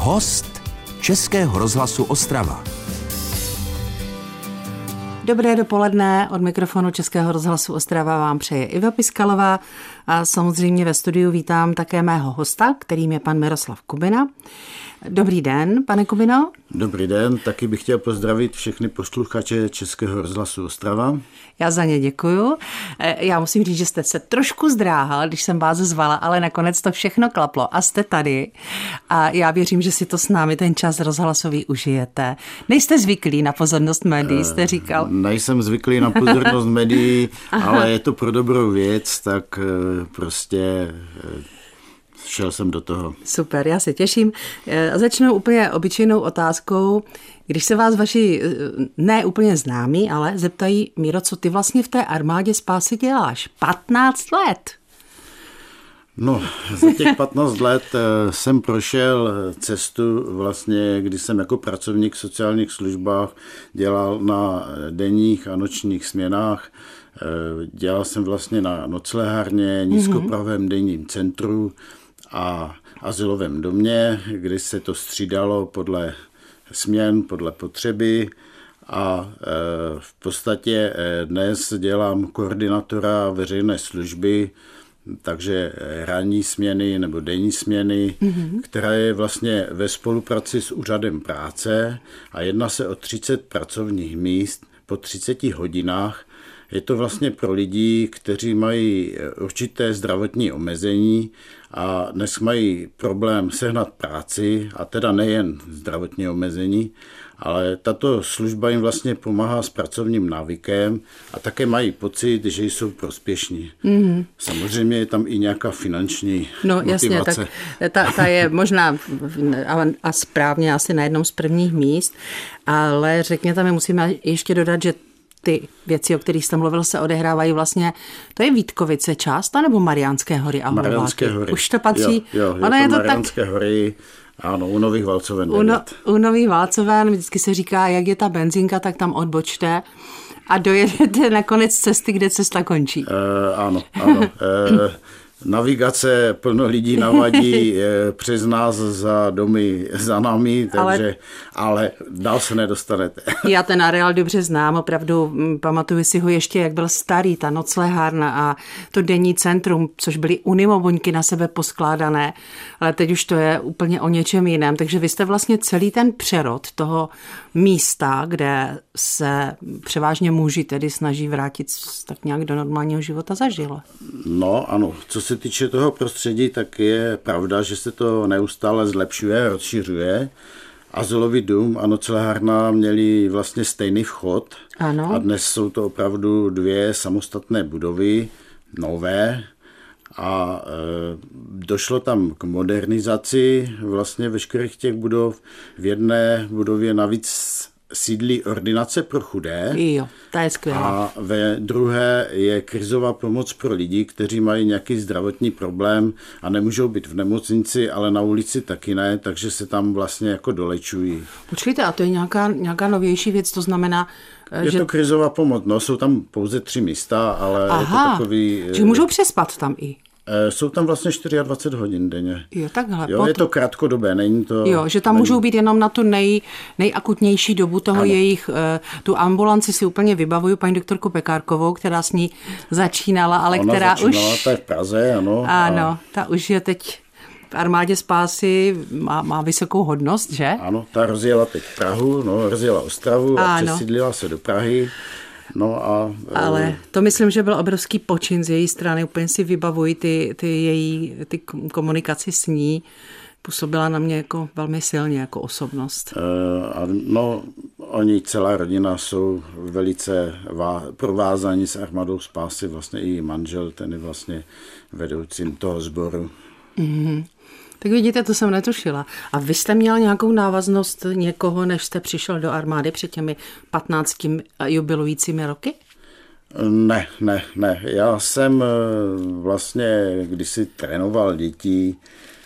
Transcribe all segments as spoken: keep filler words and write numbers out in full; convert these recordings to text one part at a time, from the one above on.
Host Českého rozhlasu Ostrava. Dobré dopoledne, od mikrofonu Českého rozhlasu Ostrava vám přeje Iva Piskalová a samozřejmě ve studiu vítám také mého hosta, kterým je pan Miroslav Kubina. Dobrý den, pane Kubino. Dobrý den, taky bych chtěl pozdravit všechny posluchače Českého rozhlasu Ostrava. Já za ně děkuju. Já musím říct, že jste se trošku zdráhal, když jsem vás zvala, ale nakonec to všechno klaplo a jste tady. A já věřím, že si to s námi ten čas rozhlasový užijete. Nejste zvyklí na pozornost médií, jste říkal. Nejsem zvyklý na pozornost médií, ale je to pro dobrou věc, tak prostě šel jsem do toho. Super, já se těším. Začnu úplně obyčejnou otázkou. Když se vás vaši ne úplně známí, ale zeptají, Míro, co ty vlastně v té armádě spásy děláš? patnáct let. No, za těch patnáct let jsem prošel cestu vlastně, kdy jsem jako pracovník v sociálních službách dělal na denních a nočních směnách. Dělal jsem vlastně na noclehárně, nízkopravém denním centru a azylovém domě, kdy se to střídalo podle směn, podle potřeby a v podstatě dnes dělám koordinátora veřejné služby, takže ranní směny nebo denní směny, mm-hmm. která je vlastně ve spolupráci s úřadem práce a jedná se o třicet pracovních míst po třiceti hodinách. Je to vlastně pro lidi, kteří mají určité zdravotní omezení a dnes mají problém sehnat práci, a teda nejen zdravotní omezení, ale tato služba jim vlastně pomáhá s pracovním návykem a také mají pocit, že jsou prospěšní. Mm-hmm. Samozřejmě je tam i nějaká finanční no, motivace. Jasně, tak ta, ta je možná a správně asi na jednom z prvních míst, ale řekněte mi, musíme ještě dodat, že ty věci, o kterých jste mluvil, se odehrávají vlastně, to je Vítkovice část, nebo Mariánské hory a Mariánské hory. Už to patří. Jo, jo, je, je to, to Mariánské tak... hory, ano, u Nových Valcoven. U, no, u Nových Valcoven vždycky se říká, jak je ta benzinka, tak tam odbočte a dojedete na konec cesty, kde cesta končí. Uh, ano, ano. uh, Navigace plno lidí navadí přes nás za domy za námi, takže, ale, ale dál se nedostanete. Já ten areál dobře znám, opravdu pamatuju si ho ještě, jak byl starý, ta noclehárna a to denní centrum, což byly unimobuňky na sebe poskládané, ale teď už to je úplně o něčem jiném, takže vy jste vlastně celý ten přerod toho místa, kde se převážně muži tedy snaží vrátit tak nějak do normálního života, zažil. No ano, co se týče toho prostředí, tak je pravda, že se to neustále zlepšuje, rozšiřuje. Azylový dům a noclehárna měli vlastně stejný vchod. Ano. A dnes jsou to opravdu dvě samostatné budovy, nové. A e, došlo tam k modernizaci vlastně veškerých těch budov. V jedné budově navíc sídlí ordinace pro chudé. Jo, to je skvělé. A ve druhé je krizová pomoc pro lidi, kteří mají nějaký zdravotní problém a nemůžou být v nemocnici, ale na ulici taky ne, takže se tam vlastně jako dolečují. Počkejte, a to je nějaká, nějaká novější věc, to znamená, je že... to krizová pomoc, no, jsou tam pouze tři místa, ale Aha, je to takový... že můžou přespat tam i. Jsou tam vlastně dvacet čtyři hodin denně. Jo, takhle. Jo, je to krátkodobé, není to... Jo, že tam není... můžou být jenom na tu nej, nejakutnější dobu toho ano. jejich... Tu ambulanci si úplně vybavuju, paní doktorku Pekárkovou, která s ní začínala, ale Ona která začínala, už... ta je v Praze, ano. Ano, a... ta už je teď v armádě spásy, má, má vysokou hodnost, že? Ano, ta rozjela teď Prahu, no, rozjela Ostravu a ano. přesídlila se do Prahy. No a, ale to myslím, že byl obrovský počin z její strany. Úplně si vybavuji ty, ty její ty komunikaci s ní. Působila na mě jako velmi silně jako osobnost. Uh, no, oni, celá rodina jsou velice vá, provázaní s armádou spásy. Vlastně i manžel, ten je vlastně vedoucím toho sboru. Mm-hmm. Tak vidíte, to jsem netušila. A vy jste měl nějakou návaznost někoho, než jste přišel do armády před těmi patnácti jubilujícími roky? Ne, ne, ne. Já jsem vlastně kdysi trénoval děti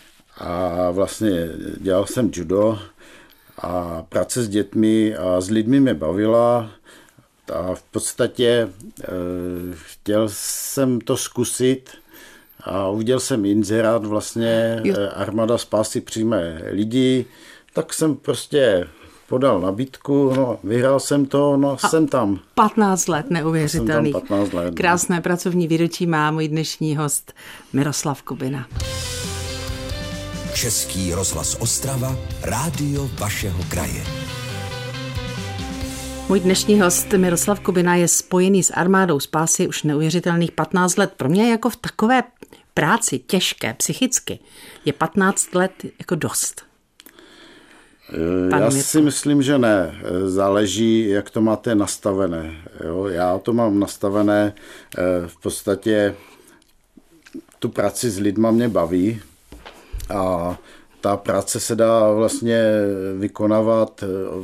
a vlastně dělal jsem judo a práce s dětmi a s lidmi mě bavila a v podstatě chtěl jsem to zkusit a uviděl jsem inzerát vlastně jo. Armáda spásy přijme lidi, tak jsem prostě podal nabídku, no, vyhrál jsem to, no, a jsem tam. patnáct let neuvěřitelných. Jsem tam patnáct let. Krásné pracovní výročí má můj dnešní host Miroslav Kubina. Český rozhlas Ostrava, rádio vašeho kraje. Můj dnešní host Miroslav Kubina je spojený s armádou spásy už neuvěřitelných patnáct let. Pro mě jako v takové práci těžké psychicky je patnáct let jako dost. Pan Já Mirko. si myslím, že ne. Záleží, jak to máte nastavené. Jo? Já to mám nastavené v podstatě, tu práci s lidma mě baví a ta práce se dá vlastně vykonávat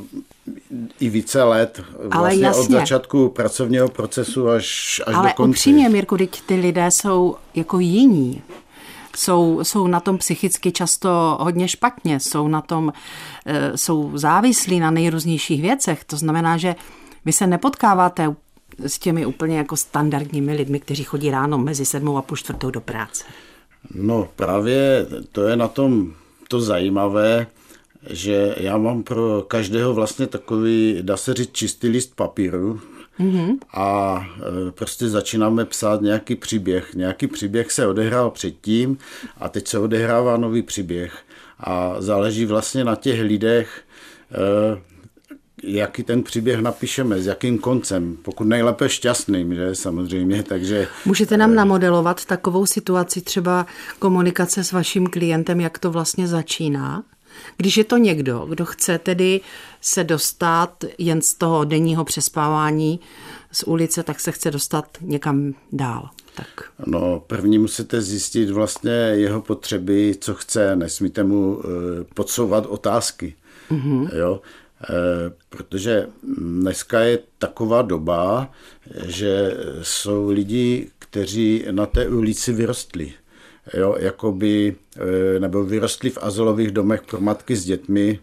i více let, vlastně od začátku pracovního procesu až, až Ale do konce. Ale upřímně, Mirku, teď ty lidé jsou jako jiní. Jsou, jsou na tom psychicky často hodně špatně, jsou na tom, jsou závislí na nejrůznějších věcech. To znamená, že vy se nepotkáváte s těmi úplně jako standardními lidmi, kteří chodí ráno mezi sedmou a půl čtvrtou do práce. No právě to je na tom to zajímavé, že já mám pro každého vlastně takový, dá se říct, čistý list papíru mm-hmm. a e, prostě začínáme psát nějaký příběh. Nějaký příběh se odehrál předtím a teď se odehrává nový příběh. A záleží vlastně na těch lidech, e, jaký ten příběh napíšeme, s jakým koncem, pokud nejlépe šťastným, že samozřejmě, takže... Můžete nám namodelovat takovou situaci, třeba komunikace s vaším klientem, jak to vlastně začíná? Když je to někdo, kdo chce tedy se dostat jen z toho denního přespávání z ulice, tak se chce dostat někam dál. Tak. No, první musíte zjistit vlastně jeho potřeby, co chce, nesmíte mu podsouvat otázky, mm-hmm. jo? Protože dneska je taková doba, že jsou lidi, kteří na té ulici vyrostli. Jo, jakoby, nebo vyrostli v azylových domech pro matky s dětmi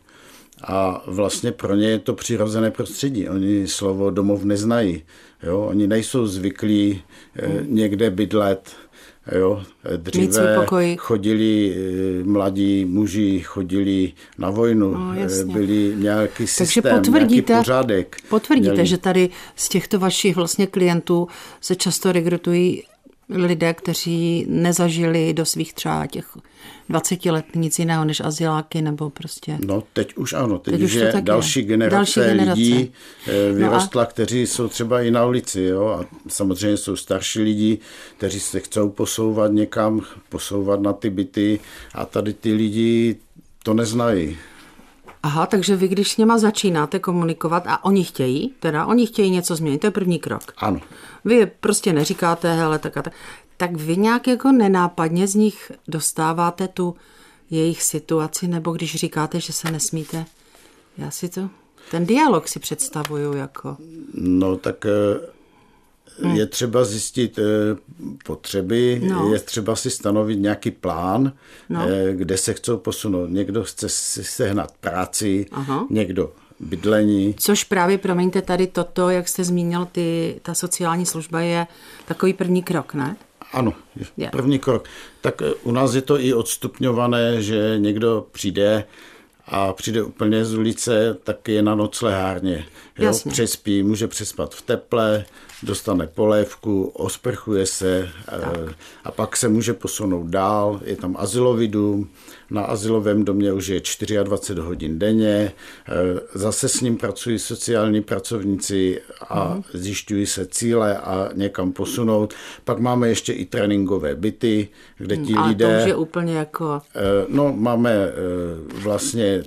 a vlastně pro ně je to přirozené prostředí. Oni slovo domov neznají. Jo, oni nejsou zvyklí někde bydlet. Jo, dříve chodili mladí muži, chodili na vojnu, no, byli nějaký systém, nějaký pořádek. Potvrdíte, měli. Že tady z těchto vašich vlastně klientů se často rekrutují lidé, kteří nezažili do svých třeba těch dvaceti let nic jiného než azyláky nebo prostě... No teď už ano, teď, teď už je další generace, další generace lidí vyrostla, no a... kteří jsou třeba i na ulici, jo, a samozřejmě jsou starší lidi, kteří se chcou posouvat někam, posouvat na ty byty a tady ty lidi to neznají. Aha, takže vy, když s něma začínáte komunikovat a oni chtějí, teda oni chtějí něco změnit, to je první krok. Ano. Vy prostě neříkáte, hele, tak a tak, tak vy nějak jako nenápadně z nich dostáváte tu jejich situaci, nebo když říkáte, že se nesmíte, já si to, ten dialog si představuju jako. No tak hmm. je třeba zjistit potřeby, no. je třeba si stanovit nějaký plán, no. kde se chcou posunout. Někdo chce si sehnat práci, aha. někdo bydlení. Což právě, promiňte, tady toto, jak jste zmínil, ty, ta sociální služba je takový první krok, ne? Ano, první krok. Tak u nás je to i odstupňované, že někdo přijde a přijde úplně z ulice, tak je na noclehárně. Jo, přespí, může přespat v teple, dostane polévku, osprchuje se tak. a pak se může posunout dál. Je tam azylový dům, na azylovém domě už je dvacet čtyři hodin denně, zase s ním pracují sociální pracovníci a mm. zjišťují se cíle a někam posunout. Pak máme ještě i tréninkové byty, kde ti a lidé... A to už je úplně jako... No, máme vlastně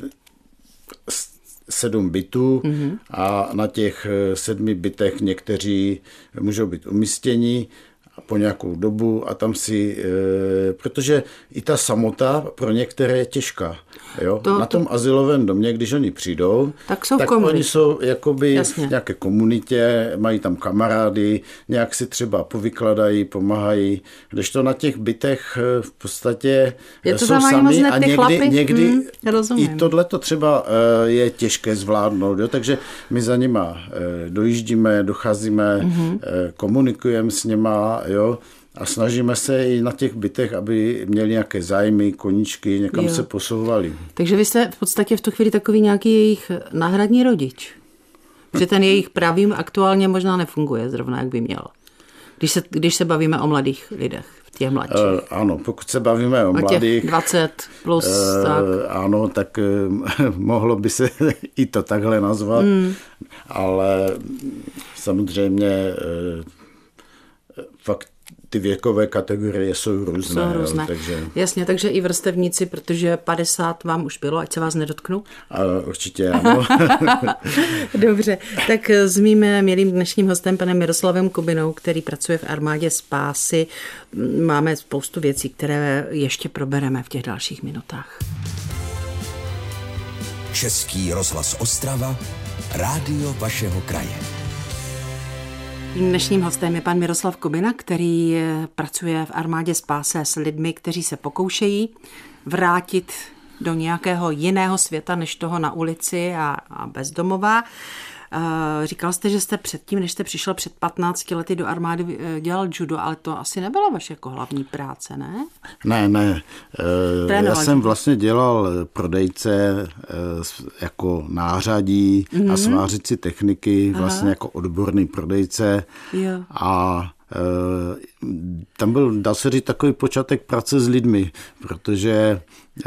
sedm bytů mm-hmm. a na těch sedmi bytech někteří můžou být umístěni po nějakou dobu a tam si, e, protože i ta samota pro některé je těžká. Jo? To, na tom to... azylovém domě, když oni přijdou, tak, jsou tak oni jsou jakoby Jasně. v nějaké komunitě, mají tam kamarády, nějak si třeba povykladají, pomáhají, kdežto na těch bytech v podstatě je to jsou sami a někdy, chlapy? někdy hmm, i tohleto třeba je těžké zvládnout, jo? Takže my za nima dojíždíme, docházíme, hmm. komunikujeme s nima, jo? A snažíme se i na těch bytech, aby měli nějaké zájmy, koníčky, někam jo. se posouvali. Takže vy jste v podstatě v tu chvíli takový nějaký jejich náhradní rodič. Protože ten jejich pravým aktuálně možná nefunguje zrovna, jak by měl. Když se, když se bavíme o mladých lidech, těch mladších. Uh, ano, pokud se bavíme o, o mladých... dvacet plus, uh, tak. Ano, tak uh, mohlo by se i to takhle nazvat, mm. ale samozřejmě uh, fakt ty věkové kategorie jsou různé. Jsou různé. Jo, takže... Jasně, takže i vrstevníci, protože padesát vám už bylo, ať se vás nedotknu. A určitě ano. Dobře, tak s mým milým dnešním hostem, panem Miroslavem Kubinou, který pracuje v armádě Spásy, máme spoustu věcí, které ještě probereme v těch dalších minutách. Český rozhlas Ostrava, rádio vašeho kraje. Dnešním hostem je pan Miroslav Kubina, který pracuje v armádě Spásy s lidmi, kteří se pokoušejí vrátit do nějakého jiného světa, než toho na ulici a, a bezdomová. Říkal jste, že jste předtím, než jste přišel před patnácti lety do armády, dělal judo, ale to asi nebyla vaše jako hlavní práce, ne? Ne, ne. Trénoval. Já jsem vlastně dělal prodejce jako nářadí mm-hmm. a svářicí techniky, vlastně Aha. jako odborný prodejce. Jo. A tam byl, dá se říct, takový počátek práce s lidmi, protože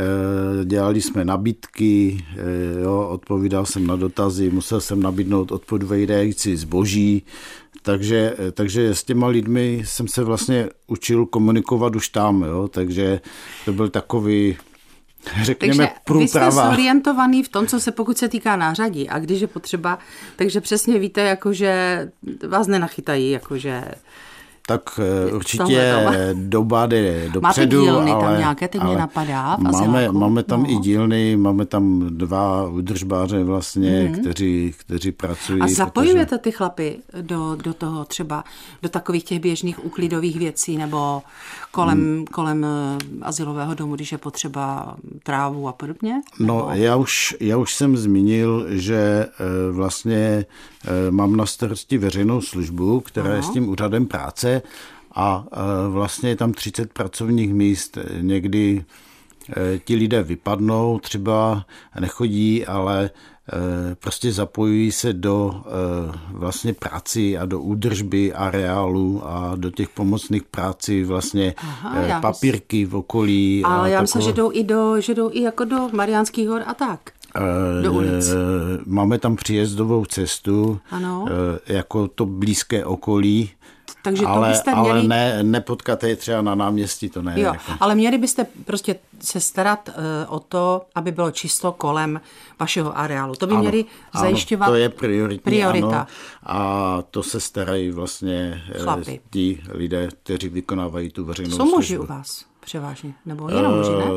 dělali jsme nabídky, jo, odpovídal jsem na dotazy, musel jsem nabídnout odpovídající zboží, takže, takže s těma lidmi jsem se vlastně učil komunikovat už tam, jo, takže to byl takový, řekněme, takže průprava. Vy jste zorientovaný v tom, co se pokud se týká nářadí a když je potřeba, takže přesně víte, jakože vás nenachytají, jakože... Tak určitě doba jde dopředu. Máte dílny ale, tam nějaké, teď mě napadá. Máme, máme tam no. i dílny, máme tam dva údržbáře vlastně, mm. kteří, kteří pracují. A zapojujete protože... ty chlapy do, do toho třeba, do takových těch běžných úklidových věcí nebo kolem, mm. kolem azylového domu, když je potřeba trávu a podobně? No, nebo... já už, já už jsem zmínil, že vlastně mám na starosti veřejnou službu, která Aha. je s tím úřadem práce a vlastně je tam třicet pracovních míst. Někdy ti lidé vypadnou, třeba nechodí, ale prostě zapojují se do vlastně práci a do údržby areálu a do těch pomocných prací vlastně Aha, papírky v okolí. Ale já myslím, že jdou i do, že jdou i jako do Mariánských hor a tak. Do ulic. Máme tam příjezdovou cestu, ano. jako to blízké okolí, takže to ale, byste měli... ale ne, nepotkáte je třeba na náměstí, to ne. Jo, jako. Ale měli byste prostě se starat uh, o to, aby bylo čisto kolem vašeho areálu. To by ano, měli zajišťovat. Ano, to je prioritní, priorita. Ano, a to se starají vlastně Chlapi. ti lidé, kteří vykonávají tu veřejnou službu. Jsou muži u vás převážně? Nebo jenom uh, muži, ne?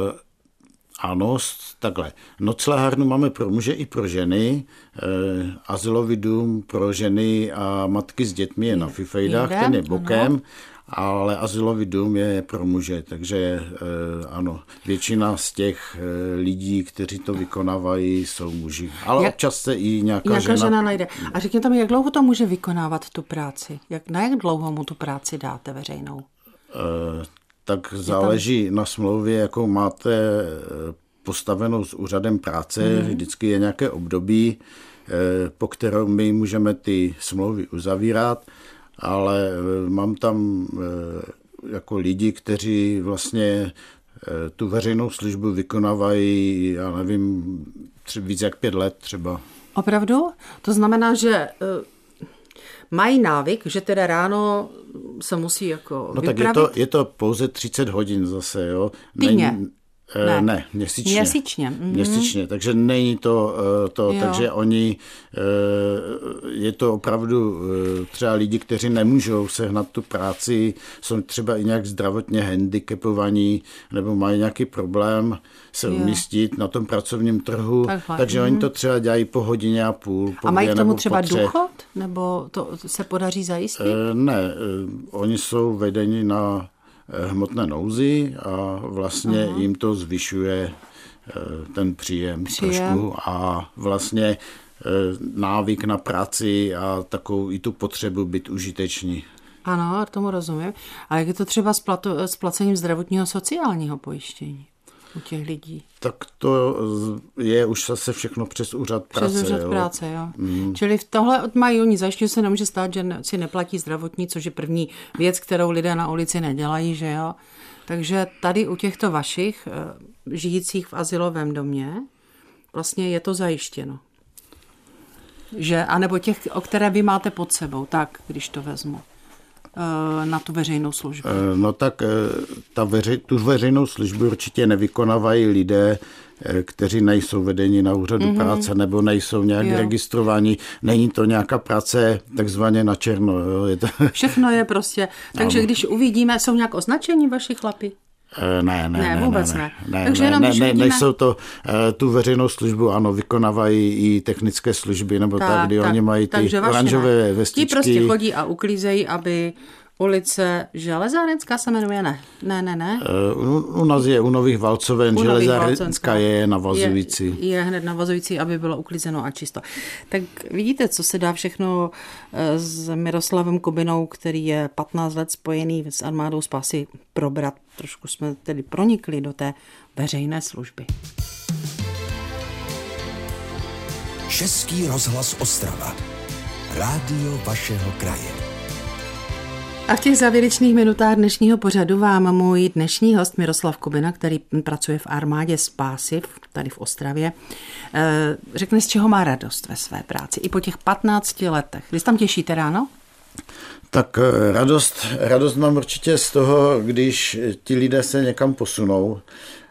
Ano, takhle. Noclehárnu máme pro muže i pro ženy. E, azylový dům pro ženy a matky s dětmi je na Fifejdách, ten je bokem, ano. ale azylový dům je pro muže, takže e, ano, většina z těch e, lidí, kteří to vykonávají, jsou muži. Ale jak, občas se i nějaká, nějaká žena... žena najde. A řekněte mi, jak dlouho to může vykonávat tu práci? Jak, na jak dlouho mu tu práci dáte veřejnou? E, tak záleží tam... na smlouvě, jakou máte postavenou s úřadem práce. Mm-hmm. Vždycky je nějaké období, po kterou my můžeme ty smlouvy uzavírat, ale mám tam jako lidi, kteří vlastně tu veřejnou službu vykonávají, já nevím, tři, víc jak pět let třeba. Opravdu? To znamená, že... Mají návyk, že teda ráno se musí jako no vypravit? Tak je to, je to pouze třicet hodin zase, jo. Týdně? Ne, ne měsíčně. Měsíčně. Mm-hmm. Měsíčně, takže není to, to takže oni, je to opravdu třeba lidi, kteří nemůžou sehnat tu práci, jsou třeba i nějak zdravotně handicapovaní, nebo mají nějaký problém se jo. umístit na tom pracovním trhu, Takhle. takže mm-hmm. oni to třeba dělají po hodině a půl. Po a mají k tomu třeba důchod? Nebo to se podaří zajistit? Ne, oni jsou vedeni na hmotné nouzi a vlastně Aha. jim to zvyšuje ten příjem, příjem trošku a vlastně návyk na práci a takovou i tu potřebu být užiteční. Ano, tomu rozumím. A jak je to třeba s, plato, s placením zdravotního sociálního pojištění u těch lidí? Tak to je už zase všechno přes úřad práce. Přes úřad jo. práce, jo. Mm. Čili v tohle mají oni zajišťují, se nemůže stát, že si neplatí zdravotní, což je první věc, kterou lidé na ulici nedělají, že jo. Takže tady u těchto vašich žijících v azylovém domě vlastně je to zajištěno. Že, anebo těch, o které vy máte pod sebou, tak, když to vezmu, na tu veřejnou službu. No tak ta veřej, tu veřejnou službu určitě nevykonávají lidé, kteří nejsou vedeni na úřadu mm-hmm. práce nebo nejsou nějak jo. registrováni. Není to nějaká práce takzvaně na černo. Jo. Je to... Všechno je prostě. Takže ano. Když uvidíme, jsou nějak označení vaši chlapi? Ne, ne, ne. Ne, vůbec ne. ne. ne Takže ne, jenom, ne, když ne, vidíme... nejsou to, tu veřejnou službu, ano, vykonávají i technické služby, nebo tak, tak kdy tak, oni mají ty oranžové ne. vestičky. Ti prostě chodí a uklízejí, aby ulice Železárenská se jmenuje, ne? Ne, ne, ne. U, u nás je u Nových Valcoven, Železárenská je navazující. Je, je hned navazující, aby bylo uklízeno a čisto. Tak vidíte, co se dá všechno s Miroslavem Kubinou, který je patnáct let spojený s armádou spásy, probrat. Trošku jsme tedy pronikli do té veřejné služby. Český rozhlas Ostrava. Rádio vašeho kraje. A v těch závěrečných minutách dnešního pořadu vám můj dnešní host Miroslav Kubina, který pracuje v armádě spásy tady v Ostravě, řekne, z čeho má radost ve své práci i po těch patnácti letech. Vy se tam těšíte ráno? Tak radost, radost mám určitě z toho, když ti lidé se někam posunou.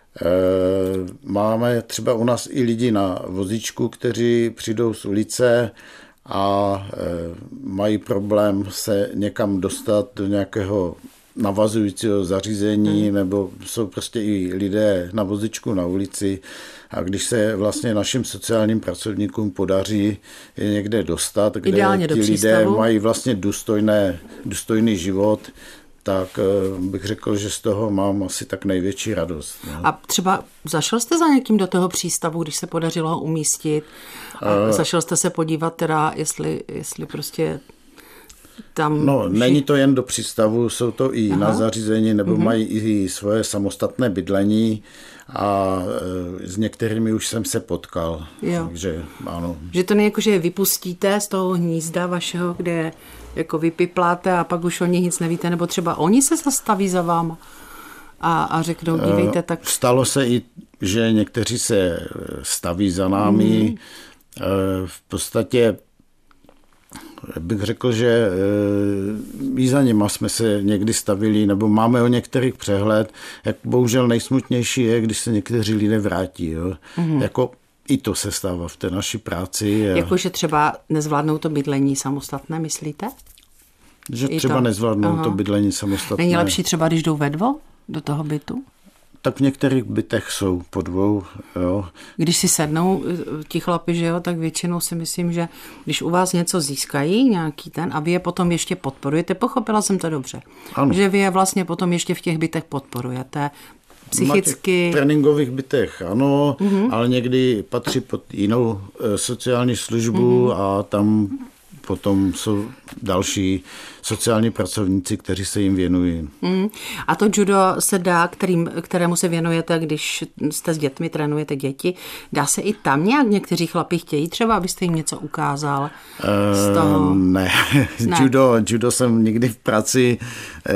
Máme třeba u nás i lidi na vozíčku, kteří přijdou z ulice a mají problém se někam dostat do nějakého navazujícího zařízení, hmm. nebo jsou prostě i lidé na vozičku na ulici. A když se vlastně našim sociálním pracovníkům podaří je někde dostat, kde ideálně ti lidé mají vlastně důstojné, důstojný život, tak bych řekl, že z toho mám asi tak největší radost. No. A třeba zašel jste za někým do toho přístavu, když se podařilo ho umístit? A zašel jste se podívat teda, jestli, jestli prostě tam... No, vši... není to jen do přístavu, jsou to i Aha. na zařízení, nebo mm-hmm. mají i svoje samostatné bydlení a s některými už jsem se potkal. Jo. Takže ano. Že to není jako, že je vypustíte z toho hnízda vašeho, kde jako vypipláte a pak už o nich nic nevíte, nebo třeba oni se zastaví za váma a, a řeknou, dívejte, tak... Stalo se i, že někteří se staví za námi. Mm. V podstatě bych řekl, že i za nima jsme se někdy stavili, nebo máme o některých přehled. Jak bohužel nejsmutnější je, když se někteří lidé vrátí. Jo. Mm. Jako i to se stává v té naší práci. Jakože třeba nezvládnou to bydlení samostatné, myslíte? Že I třeba to? nezvládnou Aha. to bydlení samostatné. Není lepší třeba, když jdou ve dvou do toho bytu? Tak v některých bytech jsou po dvou, jo. Když si sednou ti chlapi, že jo, tak většinou si myslím, že když u vás něco získají, nějaký ten, a vy je potom ještě podporujete, pochopila jsem to dobře, ano. že vy je vlastně potom ještě v těch bytech podporujete, psychicky. Na těch tréninkových bytech, ano, mm-hmm. ale někdy patří pod jinou sociální službu mm-hmm. a tam potom jsou další sociální pracovníci, kteří se jim věnují. Mm. A to judo se dá, kterým, kterému se věnujete, když jste s dětmi, trénujete děti, dá se i tam nějak někteří chlapi chtějí třeba, abyste jim něco ukázal z toho? Uh, ne. ne. Judo, judo jsem nikdy v práci uh,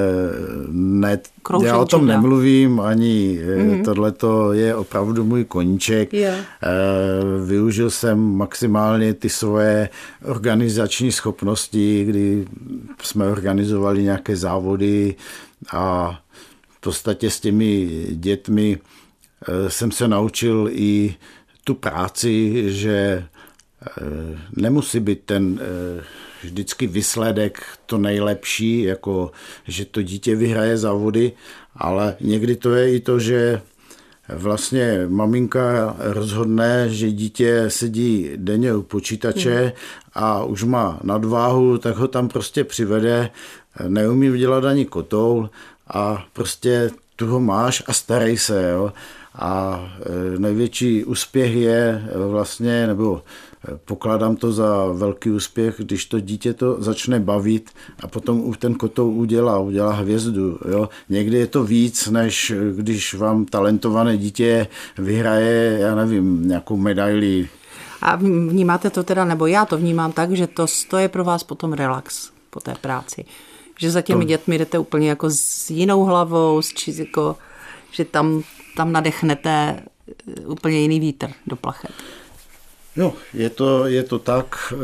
ne. Kroušen Já o tom juda. nemluvím, ani mm-hmm. tohleto je opravdu můj koníček. Yeah. Uh, využil jsem maximálně ty svoje organizační schopnosti, kdy jsme organizovali nějaké závody a v podstatě s těmi dětmi jsem se naučil i tu práci, že nemusí být ten vždycky výsledek to nejlepší, jako že to dítě vyhraje závody, ale někdy to je i to, že vlastně maminka rozhodne, že dítě sedí denně u počítače a už má nadváhu, tak ho tam prostě přivede, neumí udělat ani kotoul a prostě tu tu ho máš a starej se, jo. A největší úspěch je vlastně, nebo pokládám to za velký úspěch, když to dítě to začne bavit a potom už ten kotou udělá, udělá hvězdu. Jo. Někdy je to víc, než když vám talentované dítě vyhraje, já nevím, nějakou medaili. A vnímáte to teda, nebo já to vnímám tak, že to, to je pro vás potom relax po té práci. Že za těmi to... dětmi jdete úplně jako s jinou hlavou, s či, jako, že tam, tam nadechnete úplně jiný vítr do plachet. Jo, je to, je to tak.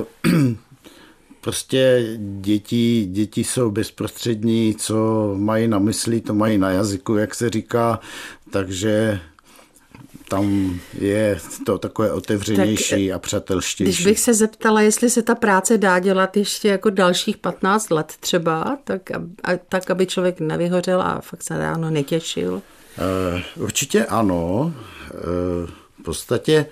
Prostě děti, děti jsou bezprostřední, co mají na mysli, to mají na jazyku, jak se říká, takže tam je to takové otevřenější tak, a přátelštější. Když bych se zeptala, jestli se ta práce dá dělat ještě jako dalších patnáct let třeba, tak, a, tak aby člověk nevyhořel a fakt se ráno netěšil. Uh, určitě ano. Uh, v podstatě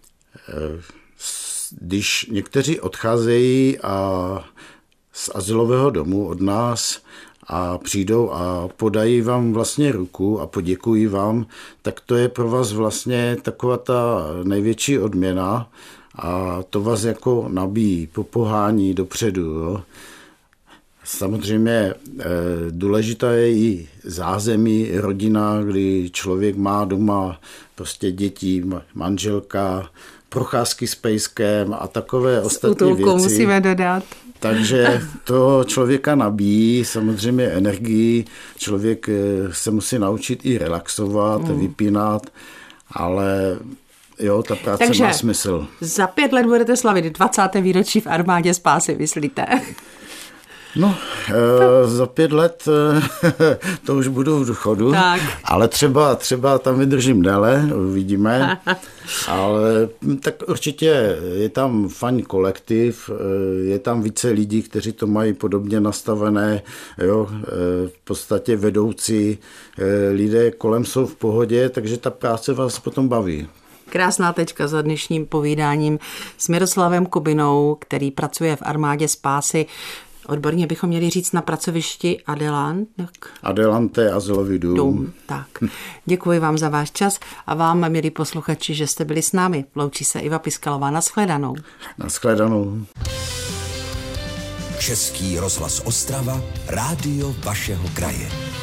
když někteří odcházejí a z azylového domu od nás a přijdou a podají vám vlastně ruku a poděkují vám, tak to je pro vás vlastně taková ta největší odměna a to vás jako nabíjí, popohání dopředu. Jo. Samozřejmě důležitá je i zázemí, rodina, kdy člověk má doma prostě děti, manželka, procházky s pejskem a takové ostatní věci. Musíme dodat. Takže to člověka nabíjí samozřejmě energii, člověk se musí naučit i relaxovat, mm. vypínat, ale jo, ta práce Takže má smysl. Za pět let budete slavit dvacáté výročí v armádě spásy, myslíte? No, e, za pět let e, to už budu v důchodu, tak. ale třeba, třeba tam vydržím déle, uvidíme, ale tak určitě je tam fajn kolektiv, je tam více lidí, kteří to mají podobně nastavené, jo, e, v podstatě vedoucí e, lidé kolem jsou v pohodě, takže ta práce vás potom baví. Krásná tečka za dnešním povídáním s Miroslavem Kubinou, který pracuje v armádě spásy. Odborně bychom měli říct na pracovišti Adelant. Adelante azylový dům. dům. Tak. Děkuji vám za váš čas a vám, milí posluchači, že jste byli s námi. Loučí se Iva Piskalová. Nashledanou. Nashledanou. Český rozhlas Ostrava, rádio vašeho kraje.